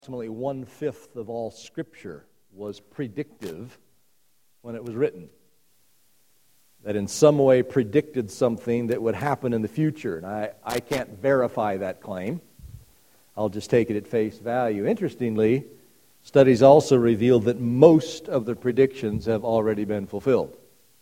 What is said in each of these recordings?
Approximately 1/5 of all Scripture was predictive when it was written. That in some way predicted something that would happen in the future. And I can't verify that claim. I'll just take it at face value. Interestingly, studies also reveal that most of the predictions have already been fulfilled.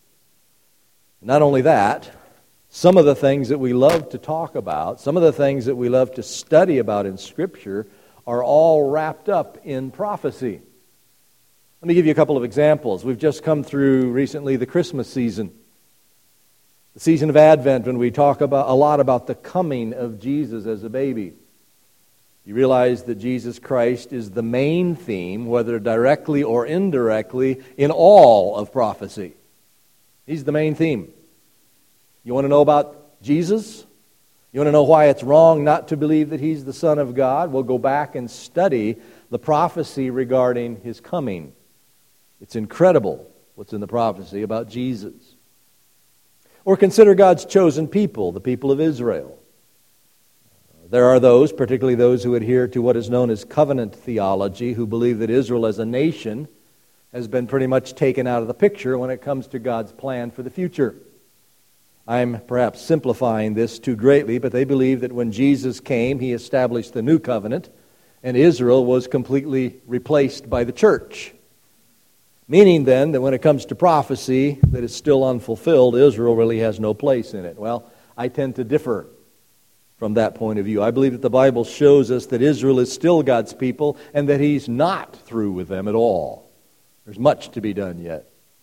Not only that, some of the things that we love to talk about, some of the things that we love to study about in Scripture are all wrapped up in prophecy. Let me give you a couple of examples. We've just come through recently the Christmas season. The season of Advent, when we talk a lot about the coming of Jesus as a baby. You realize that Jesus Christ is the main theme, whether directly or indirectly, in all of prophecy. He's the main theme. You want to know about Jesus? You want to know why it's wrong not to believe that He's the Son of God? We'll go back and study the prophecy regarding His coming. It's incredible what's in the prophecy about Jesus. Or consider God's chosen people, the people of Israel. There are those, particularly those who adhere to what is known as covenant theology, who believe that Israel as a nation has been pretty much taken out of the picture when it comes to God's plan for the future. I'm perhaps simplifying this too greatly, but they believe that when Jesus came, He established the new covenant, and Israel was completely replaced by the church. Meaning then that when it comes to prophecy that is still unfulfilled, Israel really has no place in it. Well, I tend to differ from that point of view. I believe that the Bible shows us that Israel is still God's people and that He's not through with them at all. There's much to be done yet.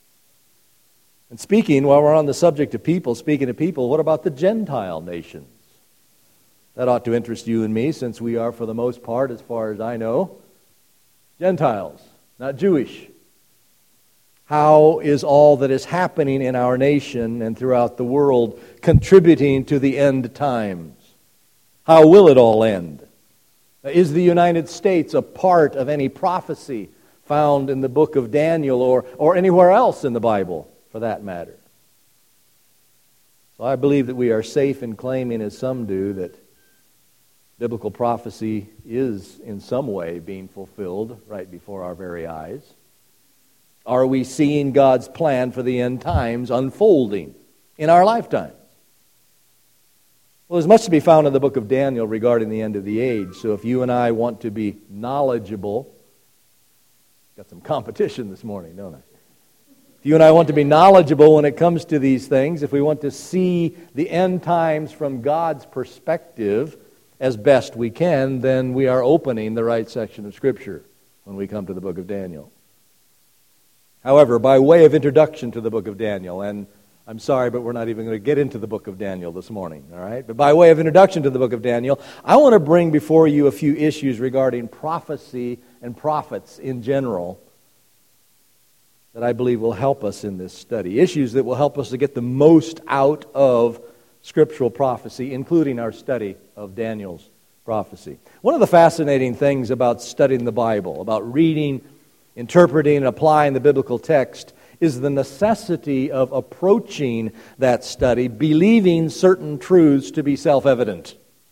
And while we're on the subject of people, speaking of people, what about the Gentile nations? That ought to interest you and me, since we are, for the most part, as far as I know, Gentiles, not Jewish. How is all that is happening in our nation and throughout the world contributing to the end times? How will it all end? Is the United States a part of any prophecy found in the book of Daniel or anywhere else in the Bible, for that matter? So I believe that we are safe in claiming, as some do, that biblical prophecy is in some way being fulfilled right before our very eyes. Are we seeing God's plan for the end times unfolding in our lifetimes? Well, there's much to be found in the book of Daniel regarding the end of the age. So if you and I want to be knowledgeable, got some competition this morning, don't I? If you and I want to be knowledgeable when it comes to these things, if we want to see the end times from God's perspective as best we can, then we are opening the right section of Scripture when we come to the book of Daniel. However, by way of introduction to the book of Daniel, and I'm sorry, but we're not even going to get into the book of Daniel this morning, all right? But by way of introduction to the book of Daniel, I want to bring before you a few issues regarding prophecy and prophets in general that I believe will help us in this study. Issues that will help us to get the most out of scriptural prophecy, including our study of Daniel's prophecy. One of the fascinating things about studying the Bible, about reading, interpreting, and applying the biblical text, is the necessity of approaching that study believing certain truths to be self-evident.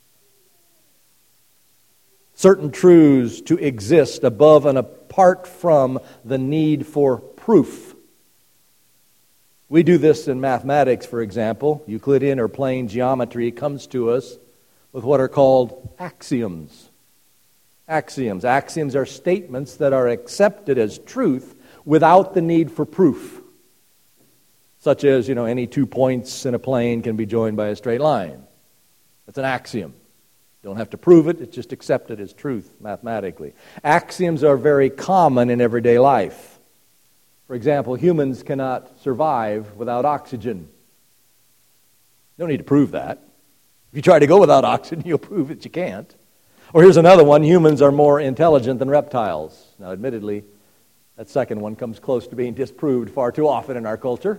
Certain truths to exist above and apart from the need for proof. We do this in mathematics, for example. Euclidean or plane geometry comes to us with what are called axioms. Axioms. Axioms are statements that are accepted as truth without the need for proof. Such as, any 2 points in a plane can be joined by a straight line. That's an axiom. Don't have to prove it, it's just accepted as truth mathematically. Axioms are very common in everyday life. For example, humans cannot survive without oxygen. You don't need to prove that. If you try to go without oxygen, you'll prove that you can't. Or here's another one: humans are more intelligent than reptiles. Now, admittedly, that second one comes close to being disproved far too often in our culture.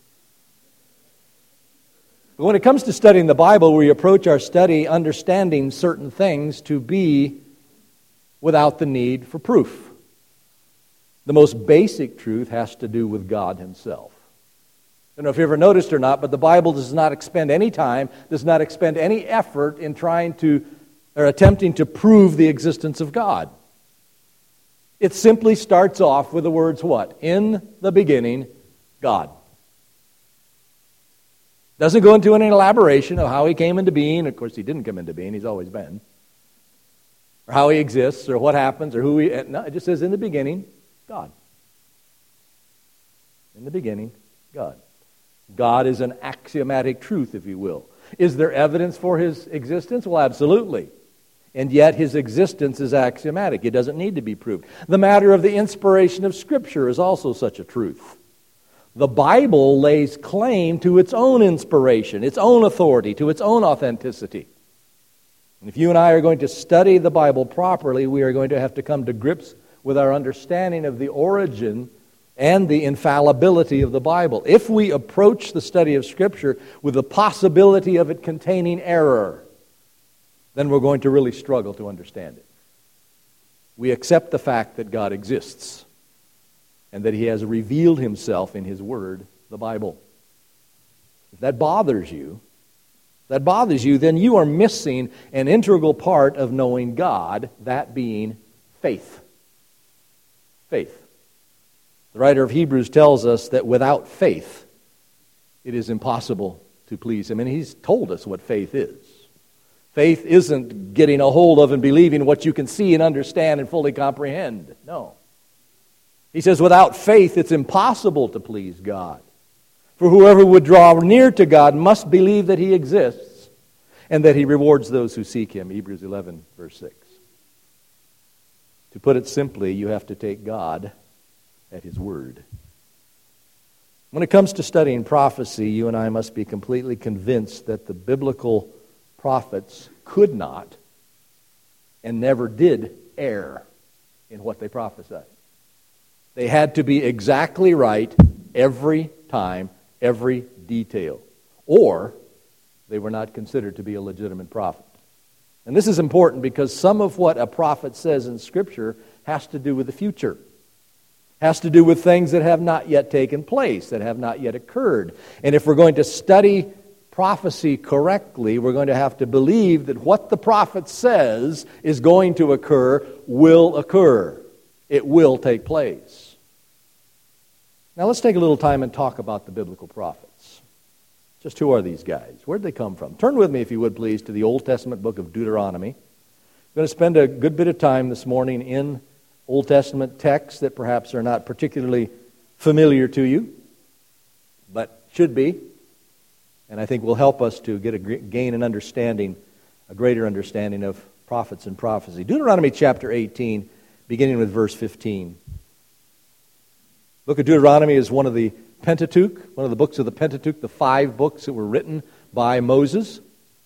But when it comes to studying the Bible, we approach our study understanding certain things to be without the need for proof. The most basic truth has to do with God Himself. I don't know if you ever noticed or not, but the Bible does not expend any time, does not expend any effort in trying to or attempting to prove the existence of God. It simply starts off with the words what? In the beginning, God. Doesn't go into any elaboration of how he came into being. Of course, he didn't come into being. He's always been. Or how he exists, or what happens, or who he... No, it just says, in the beginning, God. In the beginning, God. God is an axiomatic truth, if you will. Is there evidence for his existence? Well, absolutely. And yet his existence is axiomatic. It doesn't need to be proved. The matter of the inspiration of Scripture is also such a truth. The Bible lays claim to its own inspiration, its own authority, to its own authenticity. And if you and I are going to study the Bible properly, we are going to have to come to grips with our understanding of the origin and the infallibility of the Bible. If we approach the study of Scripture with the possibility of it containing error, then we're going to really struggle to understand it. We accept the fact that God exists and that he has revealed himself in his Word, the Bible. If that bothers you, then you are missing an integral part of knowing God, that being faith. Faith. The writer of Hebrews tells us that without faith, it is impossible to please him. And he's told us what faith is. Faith isn't getting a hold of and believing what you can see and understand and fully comprehend. No. He says without faith, it's impossible to please God. For whoever would draw near to God must believe that he exists and that he rewards those who seek him. Hebrews 11, verse 6. To put it simply, you have to take God at his word. When it comes to studying prophecy, you and I must be completely convinced that the biblical prophets could not and never did err in what they prophesied. They had to be exactly right every time, every detail, or they were not considered to be a legitimate prophet. And this is important because some of what a prophet says in Scripture has to do with the future. Has to do with things that have not yet taken place, that have not yet occurred. And if we're going to study prophecy correctly, we're going to have to believe that what the prophet says is going to occur will occur. It will take place. Now let's take a little time and talk about the biblical prophets. Just who are these guys? Where'd they come from? Turn with me, if you would please, to the Old Testament book of Deuteronomy. I'm going to spend a good bit of time this morning in Old Testament texts that perhaps are not particularly familiar to you, but should be. And I think will help us to gain an understanding, a greater understanding of prophets and prophecy. Deuteronomy chapter 18, beginning with verse 15. The book of Deuteronomy is one of the Pentateuch, one of the books of the Pentateuch, the 5 books that were written by Moses.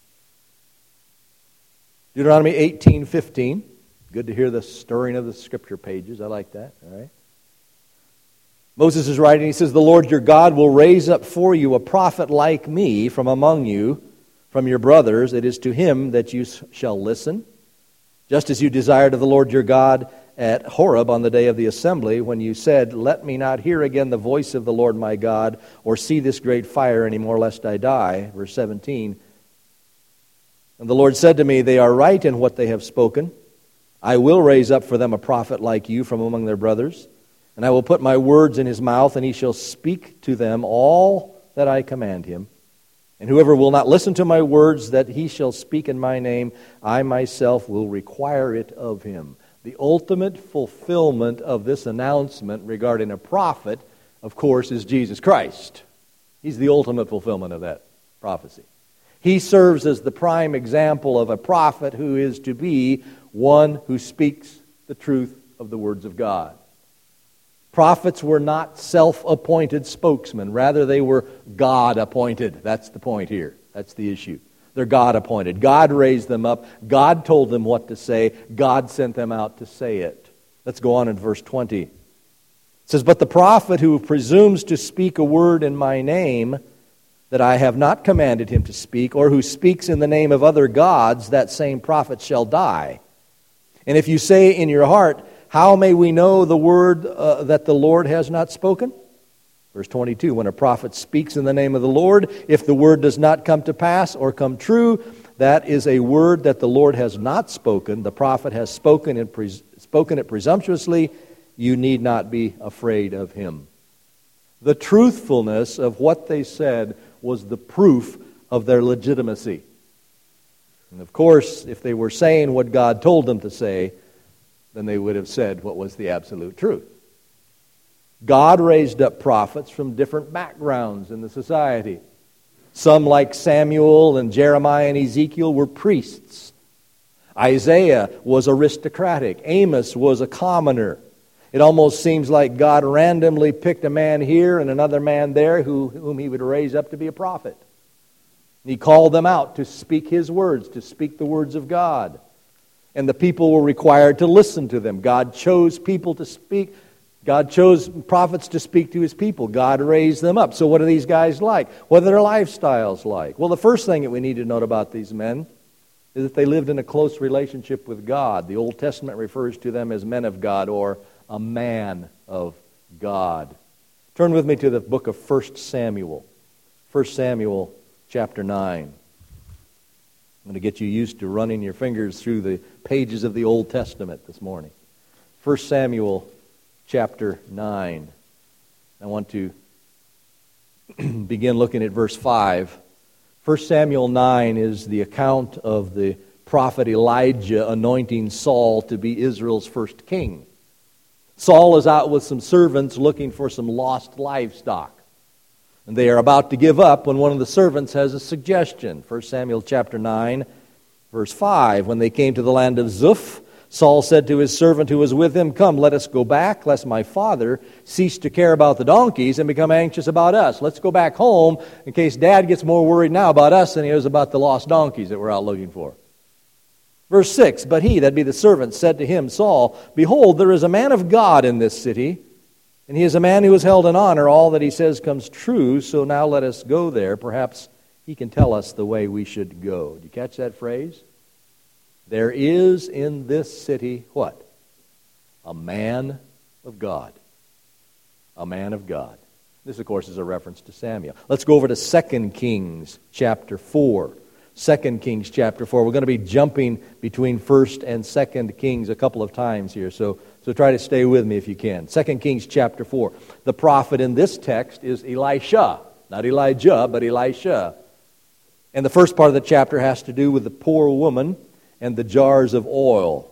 Deuteronomy 18:15. Good to hear the stirring of the scripture pages. I like that. All right. Moses is writing, he says, "The Lord your God will raise up for you a prophet like me from among you, from your brothers. It is to him that you shall listen, just as you desired of the Lord your God at Horeb on the day of the assembly, when you said, 'Let me not hear again the voice of the Lord my God, or see this great fire any more, lest I die.'" Verse 17. "And the Lord said to me, 'They are right in what they have spoken. I will raise up for them a prophet like you from among their brothers, and I will put my words in his mouth, and he shall speak to them all that I command him. And whoever will not listen to my words that he shall speak in my name, I myself will require it of him." The ultimate fulfillment of this announcement regarding a prophet, of course, is Jesus Christ. He's the ultimate fulfillment of that prophecy. He serves as the prime example of a prophet who is to be one who speaks the truth of the words of God. Prophets were not self-appointed spokesmen. Rather, they were God-appointed. That's the point here. That's the issue. They're God-appointed. God raised them up. God told them what to say. God sent them out to say it. Let's go on in verse 20. It says, "But the prophet who presumes to speak a word in my name that I have not commanded him to speak, or who speaks in the name of other gods, that same prophet shall die. And if you say in your heart, 'How may we know the word that the Lord has not spoken?' Verse 22, "When a prophet speaks in the name of the Lord, if the word does not come to pass or come true, that is a word that the Lord has not spoken. The prophet has spoken in spoken it presumptuously, you need not be afraid of him. The truthfulness of what they said was the proof of their legitimacy. And of course, if they were saying what God told them to say, then they would have said what was the absolute truth. God raised up prophets from different backgrounds in the society. Some, like Samuel and Jeremiah and Ezekiel, were priests. Isaiah was aristocratic. Amos was a commoner. It almost seems like God randomly picked a man here and another man there whom he would raise up to be a prophet. He called them out to speak his words, to speak the words of God. And the people were required to listen to them. God chose people to speak. God chose prophets to speak to his people. God raised them up. So what are these guys like? What are their lifestyles like? Well, the first thing that we need to note about these men is that they lived in a close relationship with God. The Old Testament refers to them as men of God or a man of God. Turn with me to the book of 1 Samuel. 1 Samuel chapter 9. I'm going to get you used to running your fingers through the pages of the Old Testament this morning. 1 Samuel chapter 9. I want to begin looking at verse 5. 1 Samuel 9 is the account of the prophet Elijah anointing Saul to be Israel's first king. Saul is out with some servants looking for some lost livestock. And they are about to give up when one of the servants has a suggestion. 1 Samuel chapter 9, verse 5. When they came to the land of Zuph, Saul said to his servant who was with him, "Come, let us go back, lest my father cease to care about the donkeys and become anxious about us." Let's go back home in case Dad gets more worried now about us than he is about the lost donkeys that we're out looking for. Verse 6, "But he," that be the servant, "said to him, Saul, behold, there is a man of God in this city, and he is a man who is held in honor. All that he says comes true, so now let us go there. Perhaps he can tell us the way we should go." Did you catch that phrase? There is in this city, what? A man of God. A man of God. This, of course, is a reference to Samuel. Let's go over to 2 Kings chapter 4. 2 Kings chapter 4. We're going to be jumping between 1 and 2 Kings a couple of times here, so try to stay with me if you can. 2 Kings chapter 4. The prophet in this text is Elisha. Not Elijah, but Elisha. And the first part of the chapter has to do with the poor woman and the jars of oil.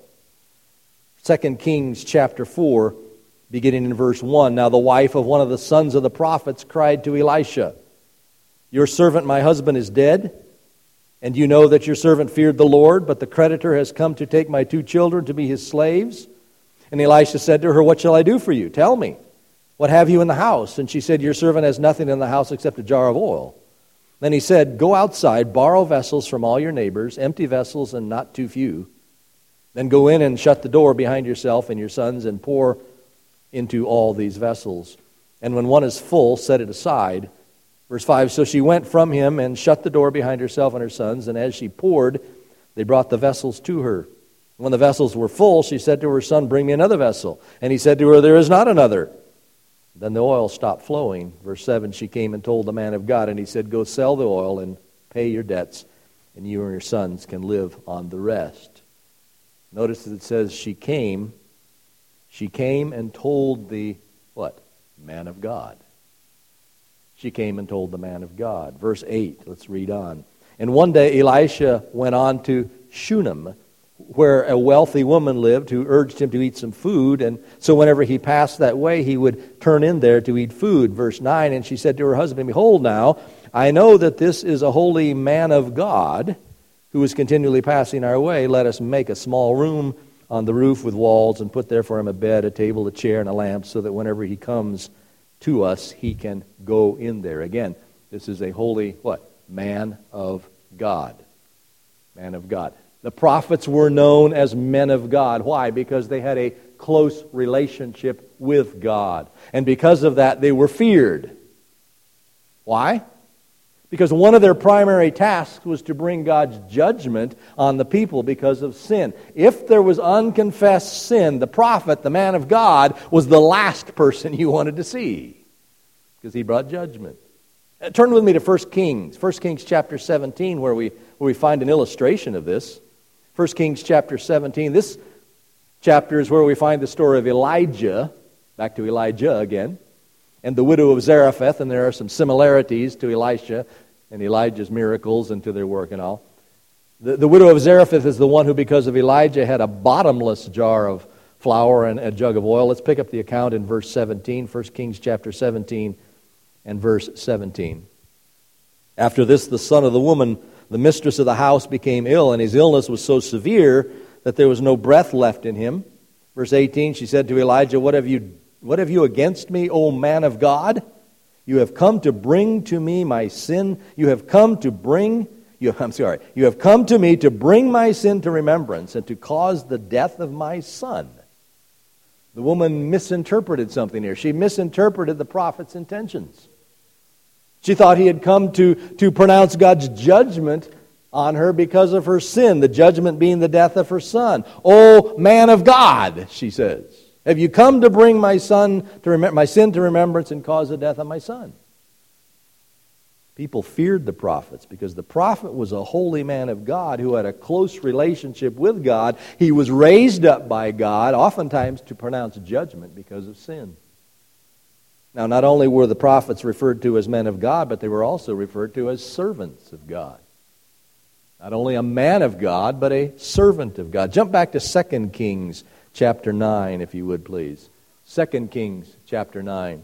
2 Kings chapter 4, beginning in verse 1. "Now the wife of one of the sons of the prophets cried to Elisha, 'Your servant, my husband, is dead, and you know that your servant feared the Lord, but the creditor has come to take my 2 children to be his slaves.' And Elisha said to her, 'What shall I do for you? Tell me, what have you in the house?' And she said, 'Your servant has nothing in the house except a jar of oil.' Then he said, 'Go outside, borrow vessels from all your neighbors, empty vessels and not too few. Then go in and shut the door behind yourself and your sons and pour into all these vessels. And when one is full, set it aside.' Verse 5, "So she went from him and shut the door behind herself and her sons, and as she poured, they brought the vessels to her. When the vessels were full, she said to her son, 'Bring me another vessel.' And he said to her, 'There is not another.' Then the oil stopped flowing." Verse 7, "She came and told the man of God, and he said, 'Go sell the oil and pay your debts, and you and your sons can live on the rest.'" Notice that it says she came and told the, what? Man of God. She came and told the man of God. Verse 8, let's read on. "And one day Elisha went on to Shunem, where a wealthy woman lived who urged him to eat some food. And so whenever he passed that way, he would turn in there to eat food." Verse 9, "And she said to her husband, 'Behold now, I know that this is a holy man of God who is continually passing our way. Let us make a small room on the roof with walls and put there for him a bed, a table, a chair, and a lamp, so that whenever he comes to us, he can go in there.'" Again, this is a holy, what? Man of God. Man of God. The prophets were known as men of God. Why? Because they had a close relationship with God. And because of that, they were feared. Why? Because one of their primary tasks was to bring God's judgment on the people because of sin. If there was unconfessed sin, the prophet, the man of God, was the last person you wanted to see, because he brought judgment. Turn with me to 1 Kings. 1 Kings chapter 17, where we find an illustration of this. 1 Kings chapter 17. This chapter is where we find the story of Elijah, back to Elijah again, and the widow of Zarephath, and there are some similarities to Elisha and Elijah's miracles and to their work and all. The widow of Zarephath is the one who, because of Elijah, had a bottomless jar of flour and a jug of oil. Let's pick up the account in verse 17, 1 Kings chapter 17 and verse 17. After this, the son of the woman, the mistress of the house, became ill, and his illness was so severe that there was no breath left in him. Verse 18, she said to Elijah, What have you against me, O man of God? You have come to bring to me my sin. You have come to me to bring my sin to remembrance and to cause the death of my son. The woman misinterpreted something here. She misinterpreted the prophet's intentions. She thought he had come to pronounce God's judgment on her because of her sin, the judgment being the death of her son. "O man of God," she says, "have you come to bring my sin to remembrance and cause the death of my son?" People feared the prophets because the prophet was a holy man of God who had a close relationship with God. He was raised up by God, oftentimes to pronounce judgment because of sin. Now, not only were the prophets referred to as men of God, but they were also referred to as servants of God. Not only a man of God, but a servant of God. Jump back to 2 Kings chapter 9, if you would, please. 2 Kings chapter 9.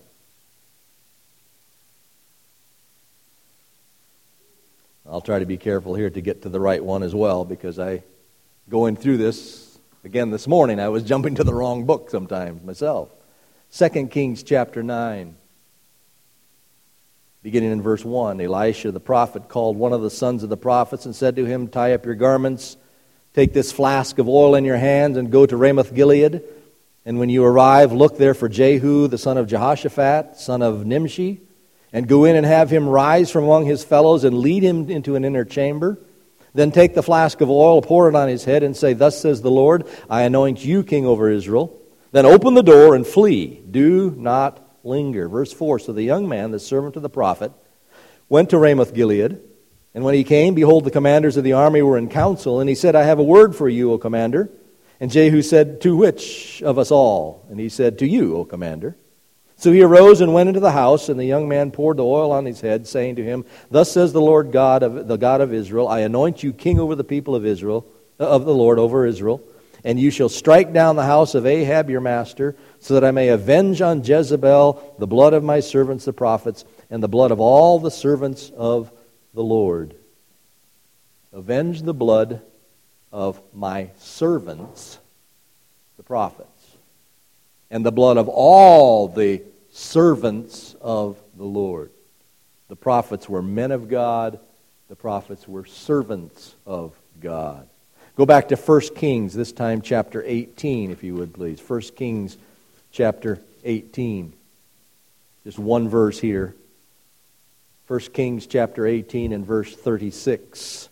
I'll try to be careful here to get to the right one as well, because going through this again this morning, I was jumping to the wrong book sometimes myself. 2 Kings chapter 9, beginning in verse 1. Elisha the prophet called one of the sons of the prophets and said to him, "Tie up your garments, take this flask of oil in your hands, and go to Ramoth Gilead. And when you arrive, look there for Jehu, the son of Jehoshaphat, son of Nimshi, and go in and have him rise from among his fellows and lead him into an inner chamber. Then take the flask of oil, pour it on his head, and say, 'Thus says the Lord, I anoint you king over Israel.' Then open the door and flee. Do not linger." Verse 4, so the young man, the servant of the prophet, went to Ramoth Gilead. And when he came, behold, the commanders of the army were in council. And he said, "I have a word for you, O commander." And Jehu said, "To which of us all?" And he said, "To you, O commander." So he arose and went into the house, and the young man poured the oil on his head, saying to him, "Thus says the Lord God, the God of Israel, I anoint you king over the people of Israel, of the Lord over Israel. And you shall strike down the house of Ahab your master, so that I may avenge on Jezebel the blood of my servants the prophets, and the blood of all the servants of the Lord." Avenge the blood of my servants, the prophets, and the blood of all the servants of the Lord. The prophets were men of God. The prophets were servants of God. Go back to 1 Kings, this time chapter 18, if you would please. 1 Kings chapter 18. Just one verse here. 1 Kings chapter 18 and verse 36.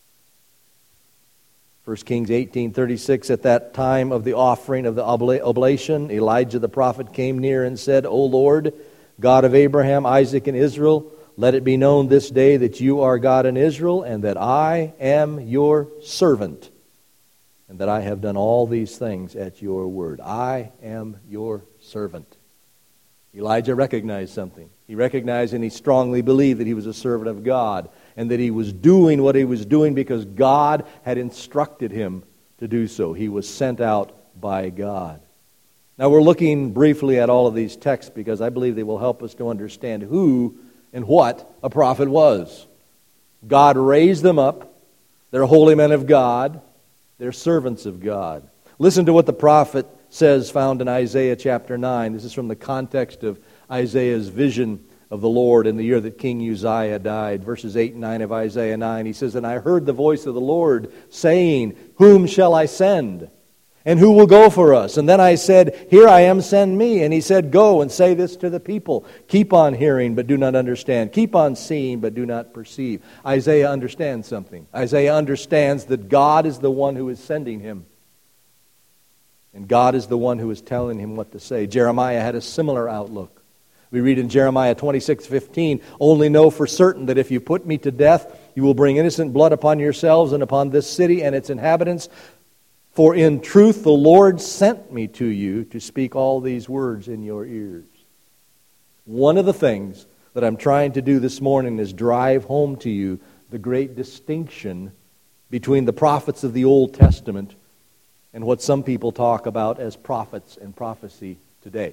1 Kings 18:36, at that time of the offering of the oblation, Elijah the prophet came near and said, "O Lord, God of Abraham, Isaac, and Israel, let it be known this day that you are God in Israel, and that I am your servant, and that I have done all these things at your word." I am your servant. Elijah recognized something. He recognized and he strongly believed that he was a servant of God, and that he was doing what he was doing because God had instructed him to do so. He was sent out by God. Now we're looking briefly at all of these texts because I believe they will help us to understand who and what a prophet was. God raised them up. They're holy men of God. They're servants of God. Listen to what the prophet says, found in Isaiah chapter 9. This is from the context of Isaiah's vision of the Lord in the year that King Uzziah died. Verses 8 and 9 of Isaiah 9. He says, "And I heard the voice of the Lord saying, 'Whom shall I send? And who will go for us?' And then I said, 'Here I am, send me.' And he said, 'Go and say this to the people. Keep on hearing, but do not understand. Keep on seeing, but do not perceive.'" Isaiah understands something. Isaiah understands that God is the one who is sending him. And God is the one who is telling him what to say. Jeremiah had a similar outlook. We read in Jeremiah 26:15, "Only know for certain that if you put me to death, you will bring innocent blood upon yourselves and upon this city and its inhabitants. For in truth the Lord sent me to you to speak all these words in your ears. One of the things that I'm trying to do this morning is drive home to you the great distinction between the prophets of the Old Testament and what some people talk about as prophets and prophecy today.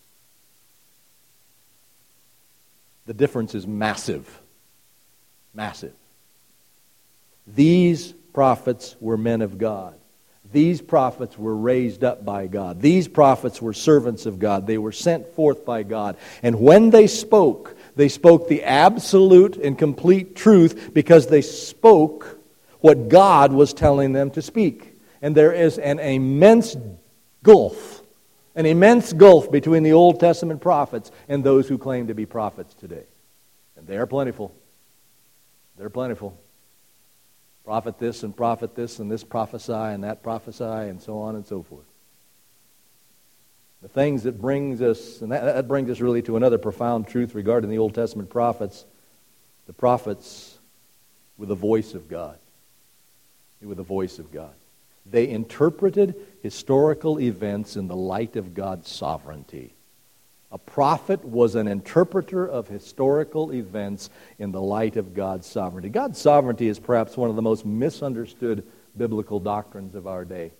The difference is massive. Massive. These prophets were men of God. These prophets were raised up by God. These prophets were servants of God. They were sent forth by God. And when they spoke the absolute and complete truth because they spoke what God was telling them to speak. And there is an immense gulf between the Old Testament prophets and those who claim to be prophets today. And they are plentiful. They're plentiful. Prophet this and this prophesy and that prophesy and so on and so forth. The things that brings us, and that brings us really to another profound truth regarding the Old Testament prophets. The prophets with the voice of God. With the voice of God. They interpreted historical events in the light of God's sovereignty. A prophet was an interpreter of historical events in the light of God's sovereignty. God's sovereignty is perhaps one of the most misunderstood biblical doctrines of our day.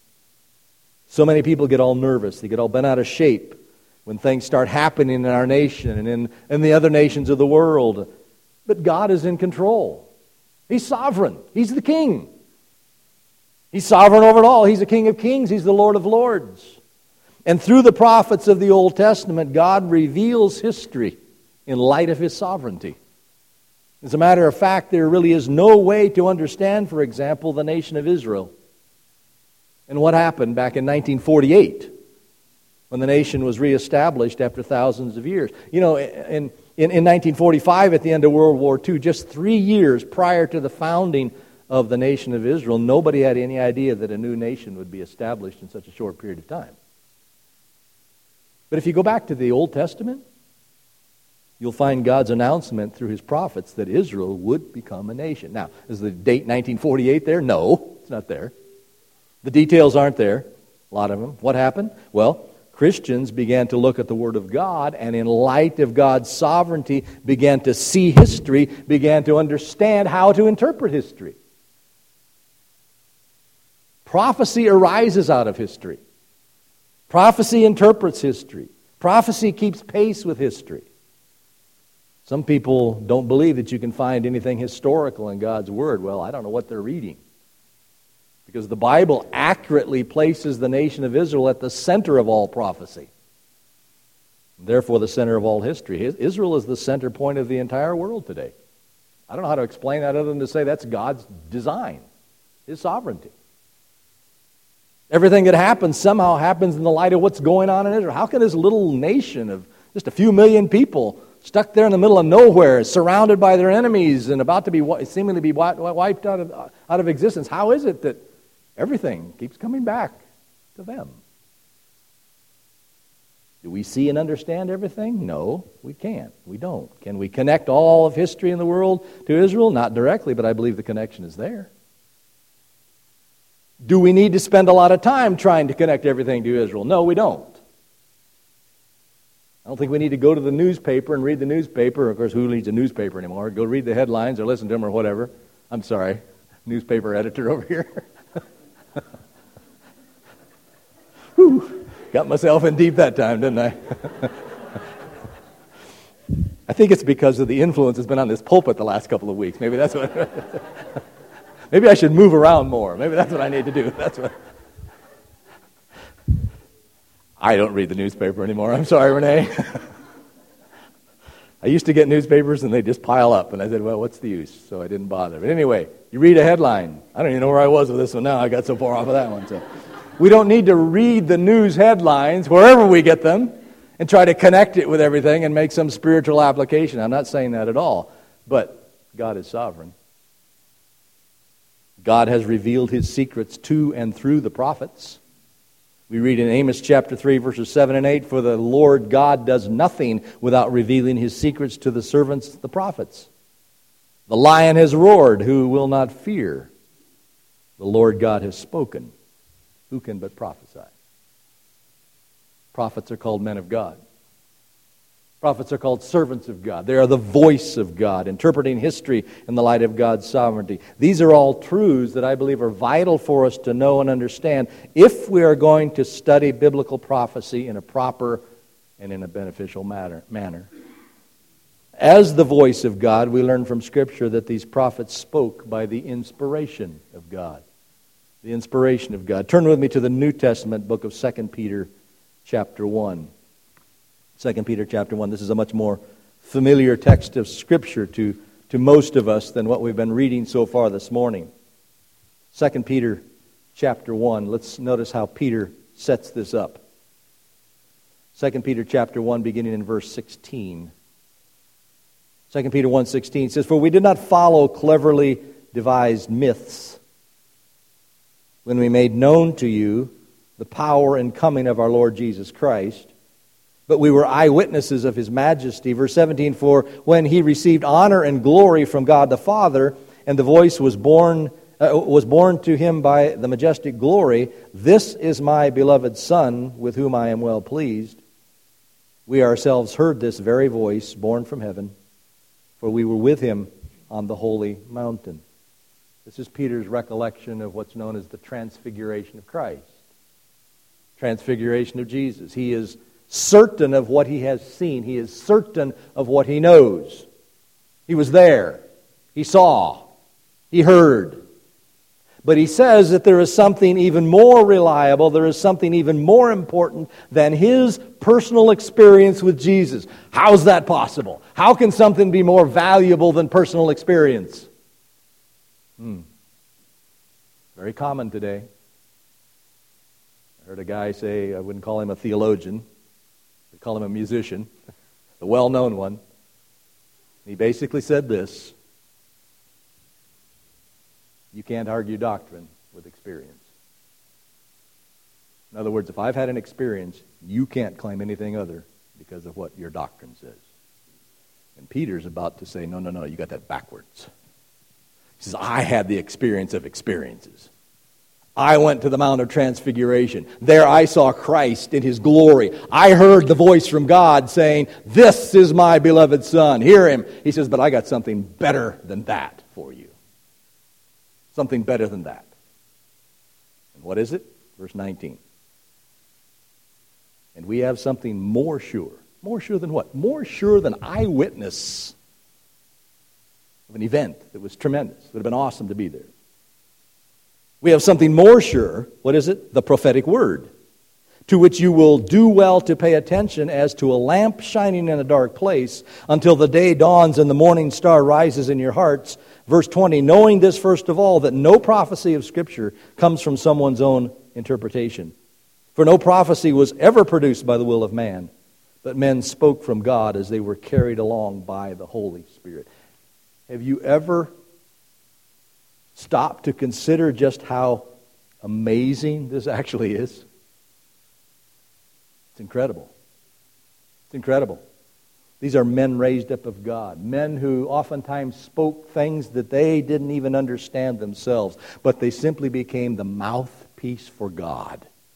So many people get all nervous, they get all bent out of shape when things start happening in our nation and in the other nations of the world. But God is in control. He's sovereign. He's the king. He's sovereign over it all. He's the King of Kings. He's the Lord of Lords. And through the prophets of the Old Testament, God reveals history in light of His sovereignty. As a matter of fact, there really is no way to understand, for example, the nation of Israel. And what happened back in 1948 when the nation was reestablished after thousands of years. You know, in 1945, at the end of World War II, just 3 years prior to the founding of the nation of Israel, nobody had any idea that a new nation would be established in such a short period of time. But if you go back to the Old Testament, you'll find God's announcement through His prophets that Israel would become a nation. Now, is the date 1948 there? No, it's not there. The details aren't there, a lot of them. What happened? Well, Christians began to look at the Word of God, and in light of God's sovereignty, began to see history, began to understand how to interpret history. Prophecy arises out of history. Prophecy interprets history. Prophecy keeps pace with history. Some people don't believe that you can find anything historical in God's Word. Well, I don't know what they're reading. Because the Bible accurately places the nation of Israel at the center of all prophecy. Therefore, the center of all history. Israel is the center point of the entire world today. I don't know how to explain that other than to say that's God's design, His sovereignty. Everything that happens somehow happens in the light of what's going on in Israel. How can this little nation of just a few million people stuck there in the middle of nowhere, surrounded by their enemies and about to be seemingly be wiped out of existence, how is it that everything keeps coming back to them? Do we see and understand everything? No, we can't. We don't. Can we connect all of history in the world to Israel? Not directly, but I believe the connection is there. Do we need to spend a lot of time trying to connect everything to Israel? No, we don't. I don't think we need to go to the newspaper and read the newspaper. Of course, who reads a newspaper anymore? Go read the headlines or listen to them or whatever. I'm sorry, newspaper editor over here. Whew, got myself in deep that time, didn't I? I think it's because of the influence that's been on this pulpit the last couple of weeks. Maybe that's what... Maybe I should move around more. Maybe that's what I need to do. That's what. I don't read the newspaper anymore. I'm sorry, Renee. I used to get newspapers and they just pile up. And I said, well, what's the use? So I didn't bother. But anyway, you read a headline. I don't even know where I was with this one now. I got so far off of that one. So we don't need to read the news headlines wherever we get them and try to connect it with everything and make some spiritual application. I'm not saying that at all. But God is sovereign. God has revealed His secrets to and through the prophets. We read in Amos chapter 3, verses 7 and 8, "For the Lord God does nothing without revealing His secrets to the servants, the prophets. The lion has roared, who will not fear? The Lord God has spoken, who can but prophesy? Prophets are called men of God. Prophets are called servants of God. They are the voice of God, interpreting history in the light of God's sovereignty. These are all truths that I believe are vital for us to know and understand if we are going to study biblical prophecy in a proper and in a beneficial manner. As the voice of God, we learn from Scripture that these prophets spoke by the inspiration of God. The inspiration of God. Turn with me to the New Testament book of 2 Peter chapter 1. 2 Peter chapter 1. This is a much more familiar text of Scripture to most of us than what we've been reading so far this morning. 2 Peter chapter 1. Let's notice how Peter sets this up. 2 Peter chapter 1, beginning in verse 16. 2 Peter 1:16 says, "For we did not follow cleverly devised myths when we made known to you the power and coming of our Lord Jesus Christ, but we were eyewitnesses of His majesty." Verse 17, "For when He received honor and glory from God the Father, and the voice was borne to Him by the majestic glory, 'This is my beloved Son, with whom I am well pleased.' We ourselves heard this very voice born from heaven, for we were with Him on the holy mountain." This is Peter's recollection of what's known as the transfiguration of Christ. Transfiguration of Jesus. He is certain of what he has seen. He is certain of what he knows. He was there. He saw. He heard. But he says that there is something even more reliable, there is something even more important than his personal experience with Jesus. How is that possible? How can something be more valuable than personal experience? Very common today. I heard a guy say, I wouldn't call him a theologian, I'd call him a musician, a well-known one. He basically said this: you can't argue doctrine with experience. In other words, if I've had an experience, you can't claim anything other because of what your doctrine says. And Peter's about to say, no, you got that backwards. He says, I had the experience of experiences. I went to the Mount of Transfiguration. There I saw Christ in His glory. I heard the voice from God saying, "This is my beloved Son. Hear Him." He says, but I got something better than that for you. Something better than that. And what is it? Verse 19. "And we have something more sure." More sure than what? More sure than eyewitness of an event that was tremendous. It would have been awesome to be there. We have something more sure. What is it? The prophetic word, to which you will do well to pay attention as to a lamp shining in a dark place until the day dawns and the morning star rises in your hearts. Verse 20, "Knowing this first of all, that no prophecy of Scripture comes from someone's own interpretation. For no prophecy was ever produced by the will of man, but men spoke from God as they were carried along by the Holy Spirit." Have you ever stopped to consider just how amazing this actually is? It's incredible. It's incredible. These are men raised up of God. Men who oftentimes spoke things that they didn't even understand themselves, but they simply became the mouthpiece for God.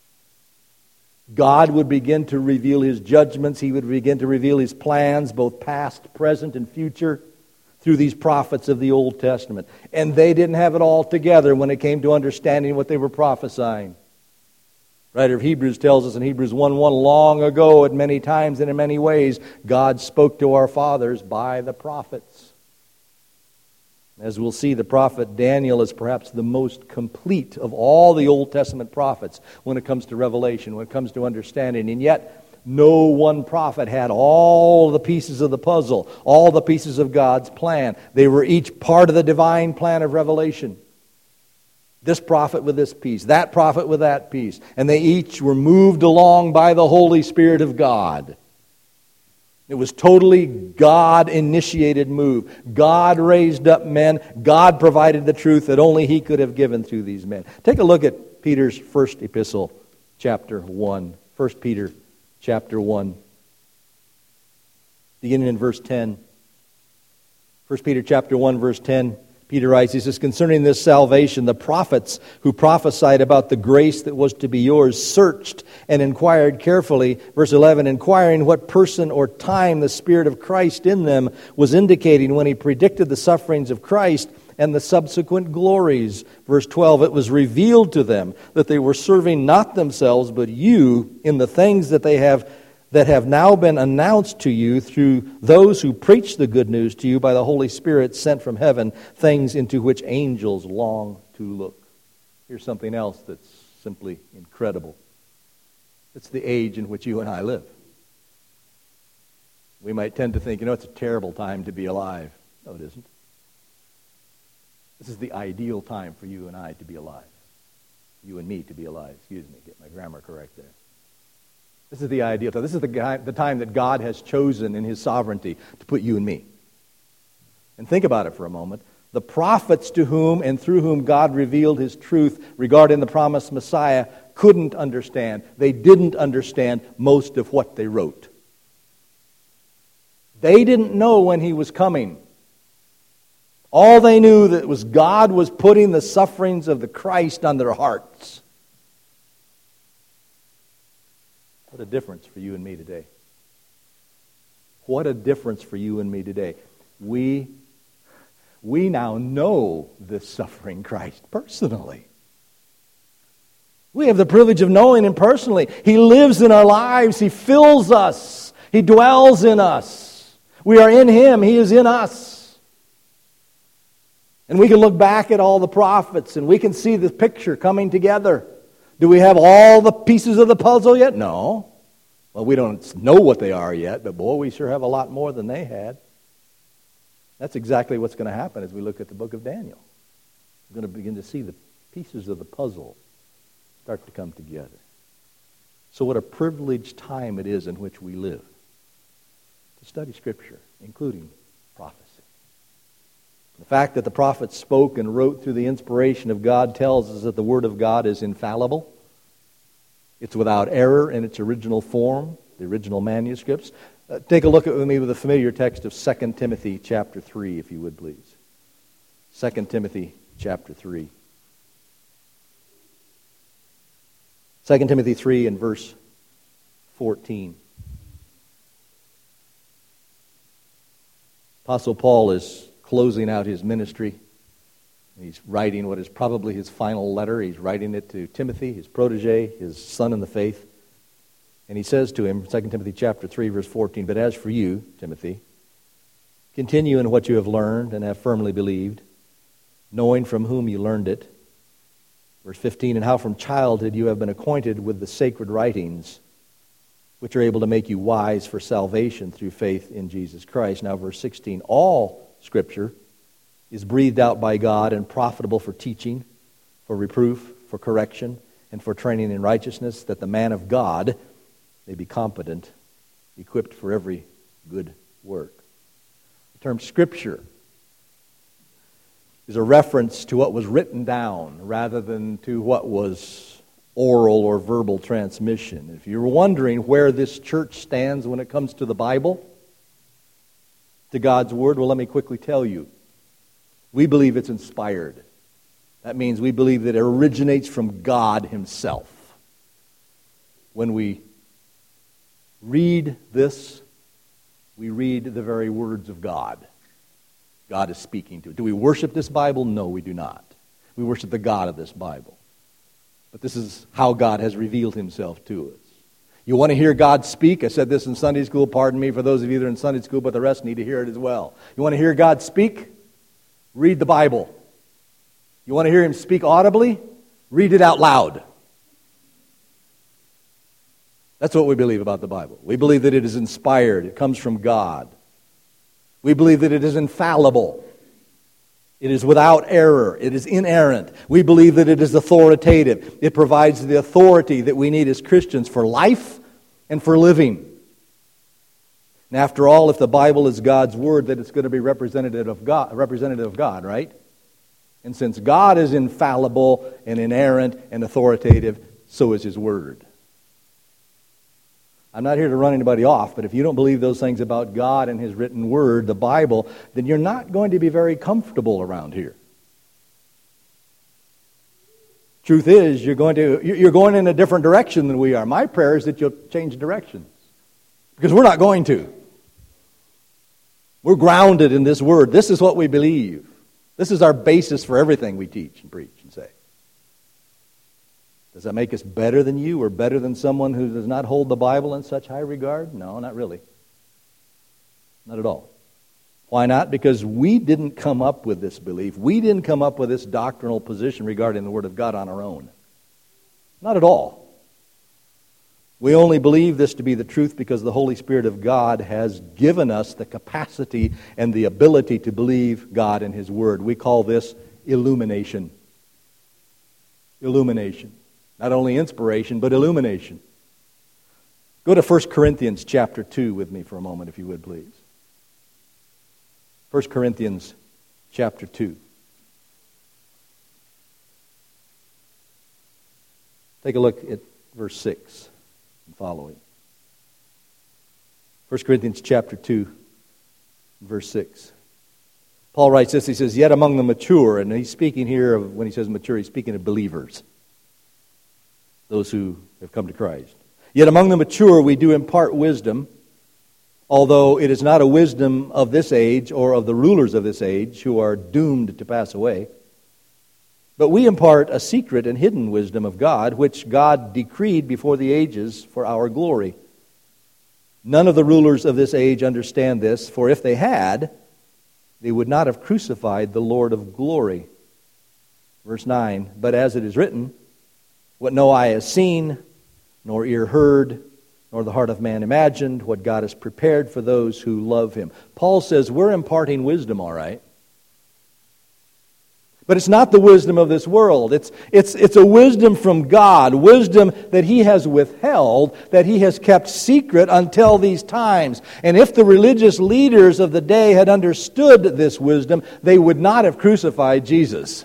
God would begin to reveal His judgments. He would begin to reveal His plans, both past, present, and future, through these prophets of the Old Testament. And they didn't have it all together when it came to understanding what they were prophesying. Writer of Hebrews tells us in Hebrews 1:1, long ago, at many times and in many ways, God spoke to our fathers by the prophets. As we'll see, the prophet Daniel is perhaps the most complete of all the Old Testament prophets when it comes to revelation, when it comes to understanding. And yet, no one prophet had all the pieces of the puzzle, all the pieces of God's plan. They were each part of the divine plan of revelation. This prophet with this piece, that prophet with that piece. And they each were moved along by the Holy Spirit of God. It was totally God-initiated move. God raised up men. God provided the truth that only He could have given through these men. Take a look at Peter's first epistle, chapter 1. 1 Peter chapter 1, beginning in verse 10. 1 Peter chapter 1, verse 10. Peter writes, he says, concerning this salvation, the prophets who prophesied about the grace that was to be yours searched and inquired carefully. Verse 11, inquiring what person or time the Spirit of Christ in them was indicating when he predicted the sufferings of Christ and the subsequent glories. Verse 12, it was revealed to them that they were serving not themselves but you in the things that have now been announced to you through those who preach the good news to you by the Holy Spirit sent from heaven, things into which angels long to look. Here's something else that's simply incredible. It's the age in which you and I live. We might tend to think, it's a terrible time to be alive. No, it isn't. This is the ideal time for you and I to be alive. You and me to be alive. Excuse me, get my grammar correct there. This is the ideal time. This is the time that God has chosen in His sovereignty to put you and me. And think about it for a moment. The prophets to whom and through whom God revealed His truth regarding the promised Messiah couldn't understand. They didn't understand most of what they wrote. They didn't know when He was coming. All they knew that was God was putting the sufferings of the Christ on their hearts. What a difference for you and me today. What a difference for you and me today. We now know this suffering Christ personally. We have the privilege of knowing Him personally. He lives in our lives. He fills us. He dwells in us. We are in Him. He is in us. And we can look back at all the prophets and we can see the picture coming together. Do we have all the pieces of the puzzle yet? No. Well, we don't know what they are yet, but boy, we sure have a lot more than they had. That's exactly what's going to happen as we look at the book of Daniel. We're going to begin to see the pieces of the puzzle start to come together. So what a privileged time it is in which we live to study Scripture, including prophecy. The fact that the prophets spoke and wrote through the inspiration of God tells us that the Word of God is infallible. It's without error in its original form, the original manuscripts. Take a look at me with a familiar text of 2 Timothy chapter 3, if you would please. 2 Timothy chapter 3. 2 Timothy 3 and verse 14. Apostle Paul is closing out his ministry. He's writing what is probably his final letter. He's writing it to Timothy, his protege, his son in the faith. And he says to him, 2 Timothy chapter 3, verse 14, but as for you, Timothy, continue in what you have learned and have firmly believed, knowing from whom you learned it. Verse 15, and how from childhood you have been acquainted with the sacred writings, which are able to make you wise for salvation through faith in Jesus Christ. Now verse 16, all Scripture is breathed out by God and profitable for teaching, for reproof, for correction, and for training in righteousness, that the man of God may be competent, equipped for every good work. The term Scripture is a reference to what was written down rather than to what was oral or verbal transmission. If you're wondering where this church stands when it comes to the Bible, to God's Word, well, let me quickly tell you. We believe it's inspired. That means we believe that it originates from God Himself. When we read this, we read the very words of God. God is speaking to it. Do we worship this Bible? No, we do not. We worship the God of this Bible. But this is how God has revealed Himself to us. You want to hear God speak? I said this in Sunday school. Pardon me for those of you that are in Sunday school, but the rest need to hear it as well. You want to hear God speak? Read the Bible. You want to hear Him speak audibly? Read it out loud. That's what we believe about the Bible. We believe that it is inspired. It comes from God. We believe that it is infallible. It is without error. It is inerrant. We believe that it is authoritative. It provides the authority that we need as Christians for life and for living. And after all, if the Bible is God's Word, then it's going to be representative of God, right? And since God is infallible and inerrant and authoritative, so is His Word. I'm not here to run anybody off, but if you don't believe those things about God and His written Word, the Bible, then you're not going to be very comfortable around here. Truth is, you're going in a different direction than we are. My prayer is that you'll change directions, because we're not going to. We're grounded in this Word. This is what we believe. This is our basis for everything we teach and preach and say. Does that make us better than you or better than someone who does not hold the Bible in such high regard? No, not really. Not at all. Why not? Because we didn't come up with this belief. We didn't come up with this doctrinal position regarding the Word of God on our own. Not at all. We only believe this to be the truth because the Holy Spirit of God has given us the capacity and the ability to believe God and His Word. We call this illumination. Illumination. Not only inspiration, but illumination. Go to 1 Corinthians chapter 2 with me for a moment, if you would, please. 1 Corinthians chapter 2. Take a look at verse 6 and following. 1 Corinthians chapter 2, verse 6. Paul writes this, he says, "Yet among the mature," and he's speaking here of, when he says mature, he's speaking of believers, those who have come to Christ. "Yet among the mature we do impart wisdom, although it is not a wisdom of this age or of the rulers of this age who are doomed to pass away. But we impart a secret and hidden wisdom of God, which God decreed before the ages for our glory. None of the rulers of this age understand this, for if they had, they would not have crucified the Lord of glory." Verse 9, "But as it is written, what no eye has seen, nor ear heard, nor the heart of man imagined, what God has prepared for those who love Him." Paul says we're imparting wisdom, all right. But it's not the wisdom of this world. It's a wisdom from God, wisdom that He has withheld, that He has kept secret until these times. And if the religious leaders of the day had understood this wisdom, they would not have crucified Jesus.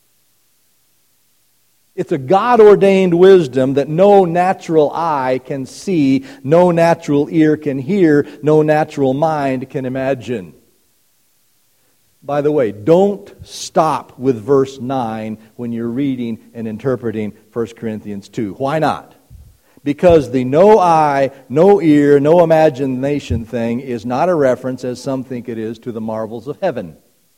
It's a God-ordained wisdom that no natural eye can see, no natural ear can hear, no natural mind can imagine. By the way, don't stop with verse 9 when you're reading and interpreting 1 Corinthians 2. Why not? Because the no eye, no ear, no imagination thing is not a reference, as some think it is, to the marvels of heaven.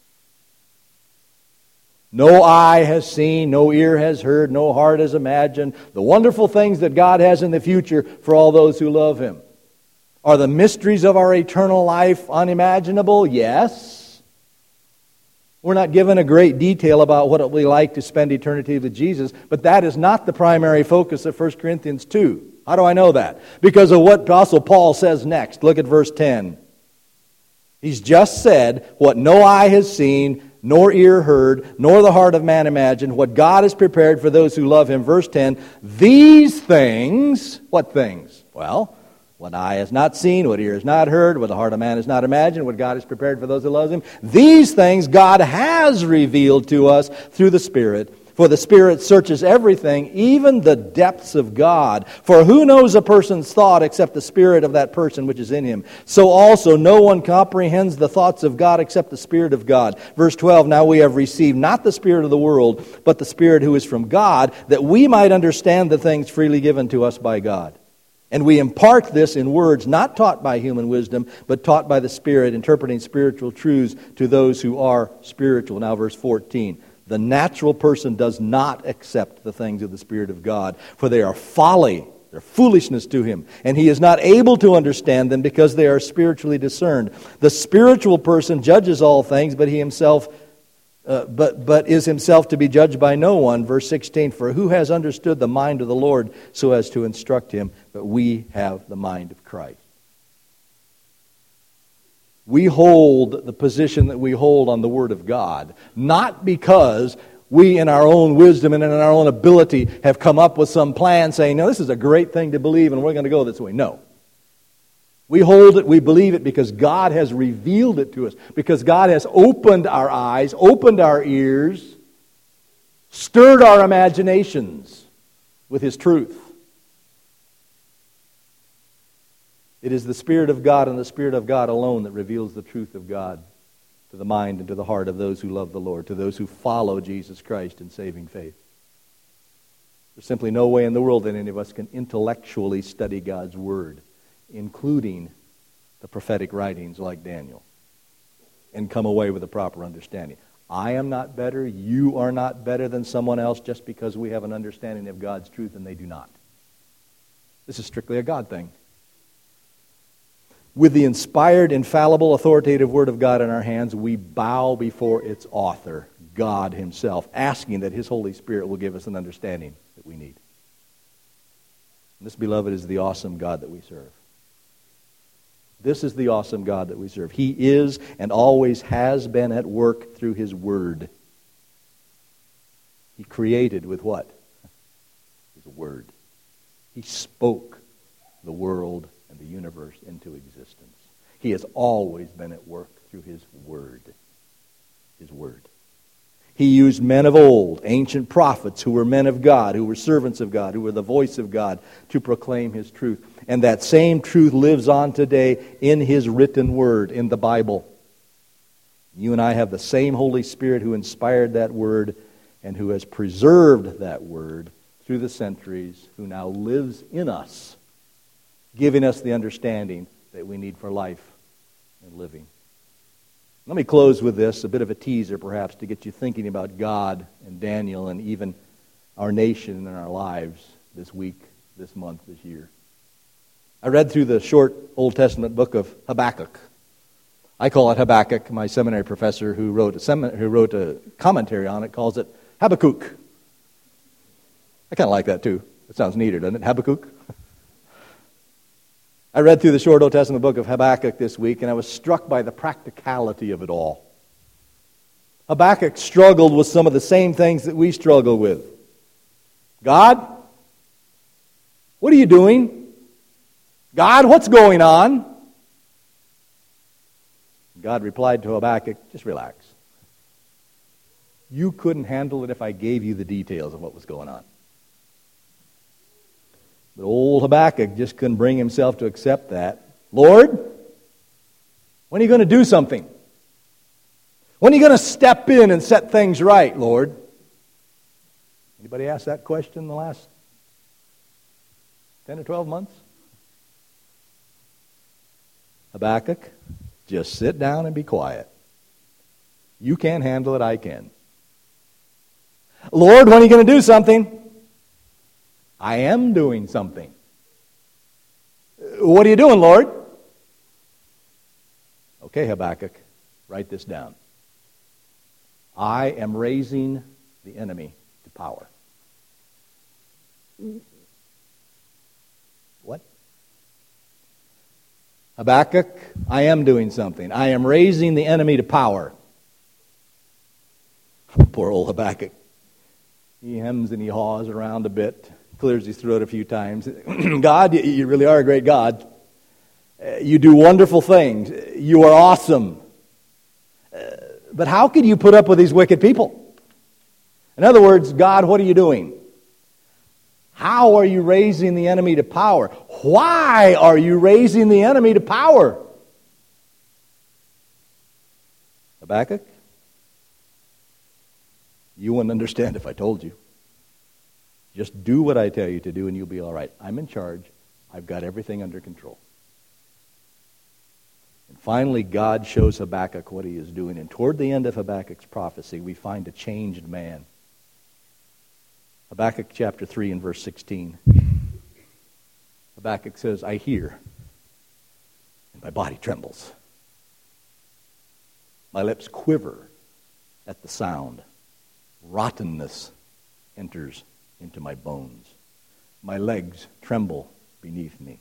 No eye has seen, no ear has heard, no heart has imagined the wonderful things that God has in the future for all those who love Him. Are the mysteries of our eternal life unimaginable? Yes. We're not given a great detail about what it will be like to spend eternity with Jesus, but that is not the primary focus of 1 Corinthians 2. How do I know that? Because of what Apostle Paul says next. Look at verse 10. He's just said, what no eye has seen, nor ear heard, nor the heart of man imagined, what God has prepared for those who love Him. Verse 10, these things, what things? Well, what eye has not seen, what ear has not heard, what the heart of man has not imagined, what God has prepared for those who love Him. These things God has revealed to us through the Spirit. For the Spirit searches everything, even the depths of God. For who knows a person's thought except the spirit of that person which is in him? So also no one comprehends the thoughts of God except the Spirit of God. Verse 12, now we have received not the spirit of the world, but the Spirit who is from God, that we might understand the things freely given to us by God. And we impart this in words not taught by human wisdom, but taught by the Spirit, interpreting spiritual truths to those who are spiritual. Now verse 14. The natural person does not accept the things of the Spirit of God, for they are folly, they're foolishness to him, and he is not able to understand them because they are spiritually discerned. The spiritual person judges all things, but he himself, but is himself to be judged by no one. Verse 16, for who has understood the mind of the Lord so as to instruct him? But we have the mind of Christ. We hold the position that we hold on the Word of God, not because we in our own wisdom and in our own ability have come up with some plan saying, no, this is a great thing to believe and we're going to go this way. No. We hold it, we believe it because God has revealed it to us, because God has opened our eyes, opened our ears, stirred our imaginations with His truth. It is the Spirit of God and the Spirit of God alone that reveals the truth of God to the mind and to the heart of those who love the Lord, to those who follow Jesus Christ in saving faith. There's simply no way in the world that any of us can intellectually study God's Word, including the prophetic writings like Daniel, and come away with a proper understanding. I am not better, you are not better than someone else just because we have an understanding of God's truth and they do not. This is strictly a God thing. With the inspired, infallible, authoritative Word of God in our hands, we bow before its author, God Himself, asking that His Holy Spirit will give us an understanding that we need. And this, beloved, is the awesome God that we serve. This is the awesome God that we serve. He is and always has been at work through His Word. He created with what? His Word. He spoke the world and the universe into existence. He has always been at work through His Word. His Word. He used men of old, ancient prophets who were men of God, who were servants of God, who were the voice of God, to proclaim His truth. And that same truth lives on today in His written Word, in the Bible. You and I have the same Holy Spirit who inspired that Word and who has preserved that Word through the centuries, who now lives in us, giving us the understanding that we need for life and living. Let me close with this, a bit of a teaser perhaps, to get you thinking about God and Daniel and even our nation and our lives this week, this month, this year. I read through the short Old Testament book of Habakkuk. I call it Habakkuk. My seminary professor who wrote a commentary on it calls it Habakkuk. I kind of like that too. It sounds neater, doesn't it? Habakkuk. I read through the short Old Testament book of Habakkuk this week, and I was struck by the practicality of it all. Habakkuk struggled with some of the same things that we struggle with. God, what are you doing? God, what's going on? God replied to Habakkuk, just relax. You couldn't handle it if I gave you the details of what was going on. But old Habakkuk just couldn't bring himself to accept that. Lord, when are you going to do something? When are you going to step in and set things right, Lord? Anybody ask that question in the last 10 or 12 months? Habakkuk, just sit down and be quiet. You can't handle it, I can. Lord, when are you going to do something? I am doing something. What are you doing, Lord? Okay, Habakkuk, write this down. I am raising the enemy to power. What? Habakkuk, I am doing something. I am raising the enemy to power. Poor old Habakkuk. He hems and he haws around a bit, clears his throat a few times. God, you really are a great God. You do wonderful things. You are awesome. But how could you put up with these wicked people? In other words, God, what are you doing? How are you raising the enemy to power? Why are you raising the enemy to power? Habakkuk, you wouldn't understand if I told you. Just do what I tell you to do and you'll be all right. I'm in charge. I've got everything under control. And finally, God shows Habakkuk what he is doing. And toward the end of Habakkuk's prophecy, we find a changed man. Habakkuk chapter 3 and verse 16. Habakkuk says, I hear, and my body trembles. My lips quiver at the sound. Rottenness enters into my bones. My legs tremble beneath me.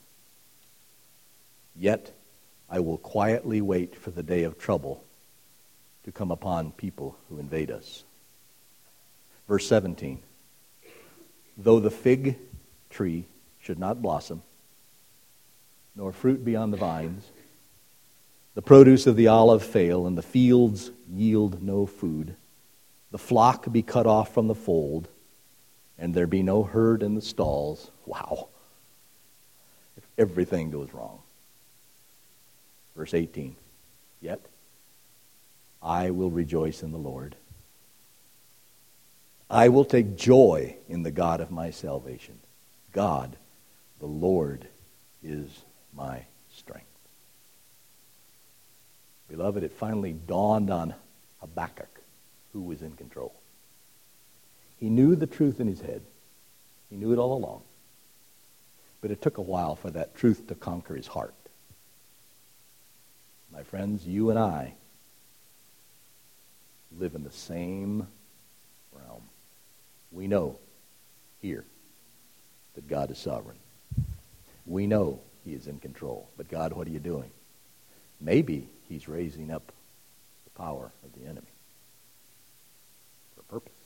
Yet I will quietly wait for the day of trouble to come upon people who invade us. Verse 17. Though the fig tree should not blossom, nor fruit be on the vines, the produce of the olive fail, and the fields yield no food, the flock be cut off from the fold, and there be no herd in the stalls. Wow. If everything goes wrong. Verse 18, yet I will rejoice in the Lord. I will take joy in the God of my salvation. God, the Lord, is my strength. Beloved, it finally dawned on Habakkuk who was in control. He knew the truth in his head. He knew it all along. But it took a while for that truth to conquer his heart. My friends, you and I live in the same realm. We know here that God is sovereign. We know he is in control. But God, what are you doing? Maybe he's raising up the power of the enemy for a purpose.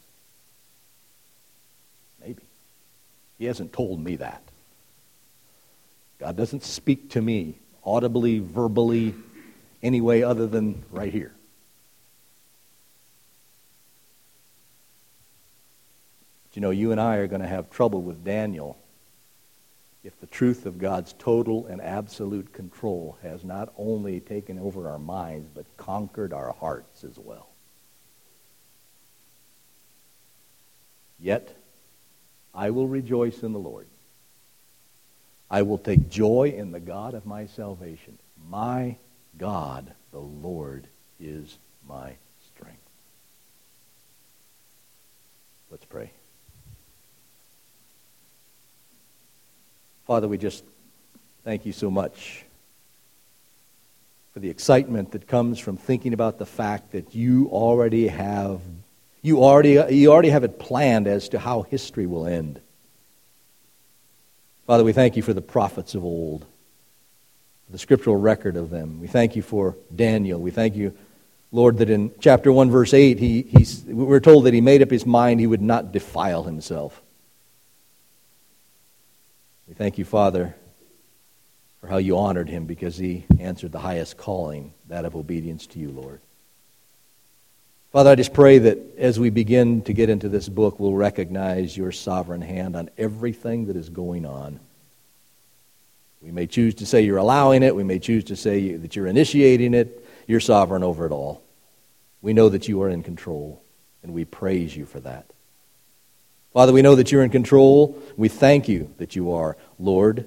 Maybe. He hasn't told me that. God doesn't speak to me audibly, verbally, any way other than right here. But you know, you and I are going to have trouble with Daniel if the truth of God's total and absolute control has not only taken over our minds, but conquered our hearts as well. Yet, I will rejoice in the Lord. I will take joy in the God of my salvation. My God, the Lord, is my strength. Let's pray. Father, we just thank you so much for the excitement that comes from thinking about the fact that you already have it planned as to how history will end. Father, we thank you for the prophets of old, the scriptural record of them. We thank you for Daniel. We thank you, Lord, that in chapter 1, verse 8, we're told that he made up his mind he would not defile himself. We thank you, Father, for how you honored him because he answered the highest calling, that of obedience to you, Lord. Father, I just pray that as we begin to get into this book, we'll recognize your sovereign hand on everything that is going on. We may choose to say you're allowing it. We may choose to say that you're initiating it. You're sovereign over it all. We know that you are in control, and we praise you for that. Father, we know that you're in control. We thank you that you are Lord,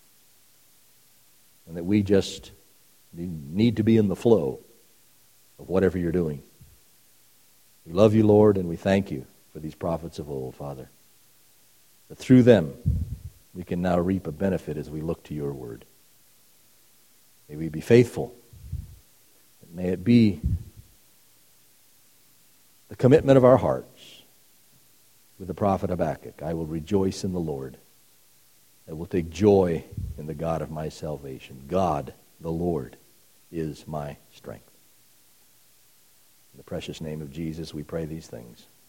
and that we just need to be in the flow of whatever you're doing. We love you, Lord, and we thank you for these prophets of old, Father, that through them we can now reap a benefit as we look to your word. May we be faithful. May it be the commitment of our hearts with the prophet Habakkuk. I will rejoice in the Lord. I will take joy in the God of my salvation. God, the Lord, is my strength. In the precious name of Jesus, we pray these things.